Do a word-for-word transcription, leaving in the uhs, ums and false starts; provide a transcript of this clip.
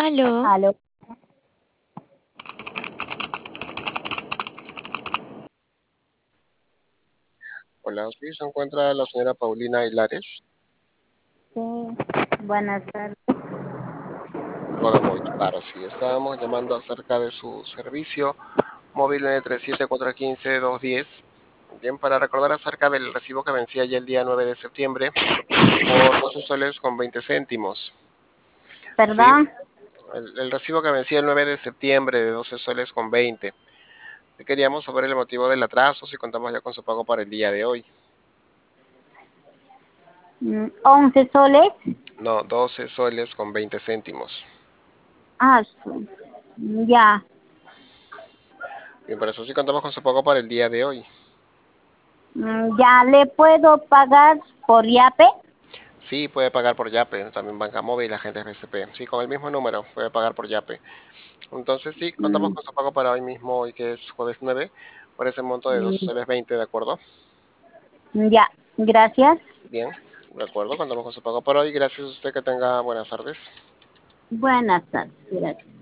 Aló. Aló. Hola, sí, se encuentra la señora Paulina Hilares. Sí, buenas tardes. Hola, muy claro, sí. Estábamos llamando acerca de su servicio móvil N tres siete cuatro uno cinco dos uno cero. Bien, para recordar acerca del recibo que vencía ya el día nueve de septiembre por doce soles con veinte céntimos. Sí, Perdón. el, el recibo que vencía el nueve de septiembre de doce soles con veinte. Queríamos saber el motivo del atraso, si contamos ya con su pago para el día de hoy. Mm, ¿once soles? No, doce soles con veinte céntimos. Ah, sí. Ya. Bien, por eso sí contamos con su pago para el día de hoy. Mm, ¿Ya le puedo pagar por Yape? Sí, puede pagar por Yape, también Banca Móvil, agentes B C P. Sí, con el mismo número puede pagar por Yape. Entonces sí, contamos Mm, con su pago para hoy mismo, hoy que es jueves nueve, por ese monto de dos mm, soles veinte, ¿de acuerdo? Ya, gracias. Bien, de acuerdo, contamos con su pago para hoy. Gracias a usted, que tenga buenas tardes. Buenas tardes, gracias.